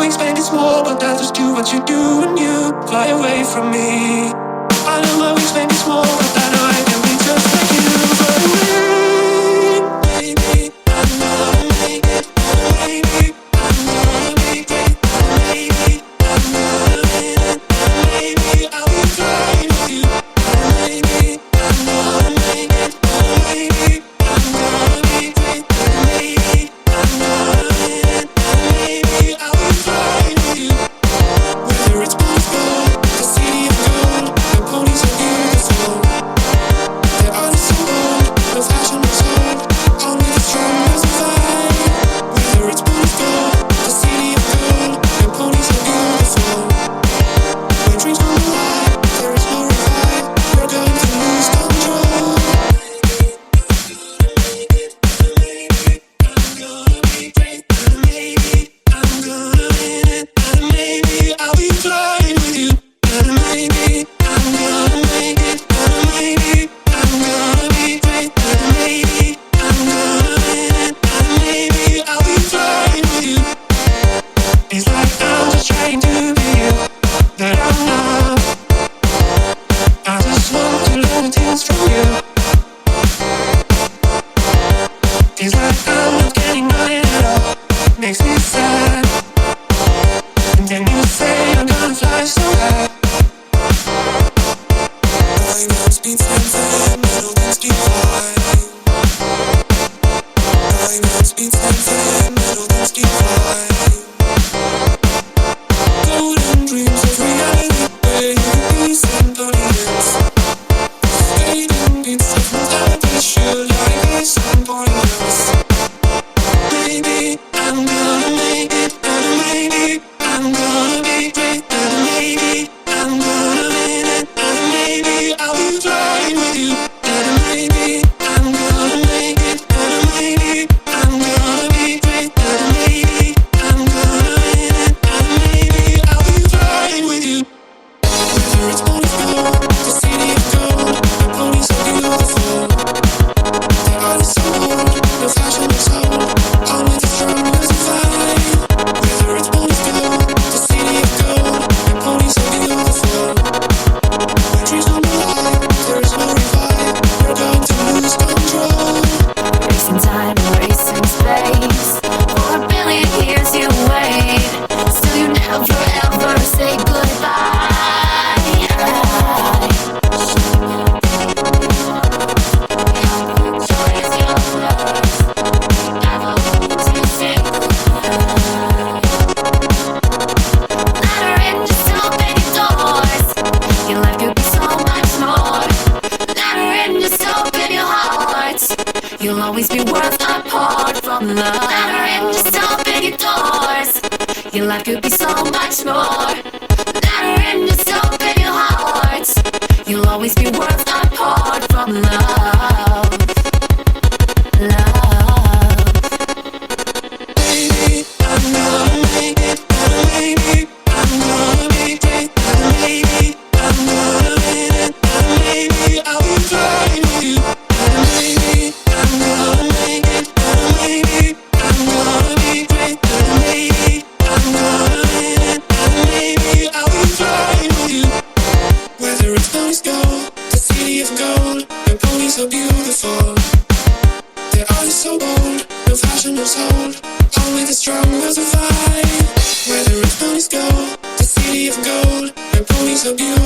wingspan is small, but that's just do what you do when you fly away from me. I know my wingspan is small, but I know I can be just like you. Fly away, baby. I'm gonna make it, baby. I'm gonna make it, baby. I'm gonna win it, baby. I'll be flying with you, baby. I'm gonna make it, baby. I'm gonna make it, baby. I'm gonna win it, baby. I'll be flying with you. Whether it's Moscow, the city of gold, the ponies are beautiful. Their art is so bold, no fashion is old. Only the strong will survive. Whether it's Moscow, the city of gold, the ponies are beautiful. When dreams come alive, there is no revive. We're going to lose control. Maybe I'm gonna be great, and maybe I'm gonna win it, and maybe I'll be flying with you, and maybe I'm gonna make it, and maybe I'm gonna be great, and maybe I'm gonna win it, and maybe I'll be flying with you. It's like I'm just trying to be you that I'm not. I just want to learn things from you. It's like I'm not getting mine at all. Makes me sad. And then you say I'm gonna fly so high. Diamond speeds infinite, metal things divine. Diamond speeds infinite, metal things divine. Golden dreams of reality, where you can be symphonies. Fading beats of mortality, sure like this and pointless. Maybe I'm gonna make it, and maybe I'm gonna be great, and maybe I'm gonna win it, and maybe I'll be flying with you, and maybe I'm gonna make it, and maybe I'm gonna be great, and maybe I'm gonna win it, and maybe I'll be flying with you. Whether it's Monaco, the city of gold, the ponies are beautiful. Their art is so bold, no fashion is old. Only the strong will survive. Whether it's Monaco, the city of gold, the ponies are beautiful. When dreams come alive, there is no revive. We're going to lose control. Racing time, racing space. For a billion years you wait. Still you never ever say goodbye. Let her in, just open your doors. Your life could be so much more. Let her in, just open your heart. You'll always be worth apart from love. Let her in, just open your doors. Your life could be so much more. Let her in, just open your heart. You'll always be worth apart from love. Love. Maybe I'm gonna make it, and maybe I'm gonna be great, and maybe I'm gonna win it, and maybe I'll be flying with you, and maybe I'm gonna make it, and maybe I'm gonna be great, and maybe I'm gonna win it, and maybe I'll be flying with you. Whether it's Moscow, the city of gold, the ponies are beautiful. Their art is so bold, no fashion is old. Only the strong will survive. Whether it's Moscow, the city of gold, the ponies are beautiful.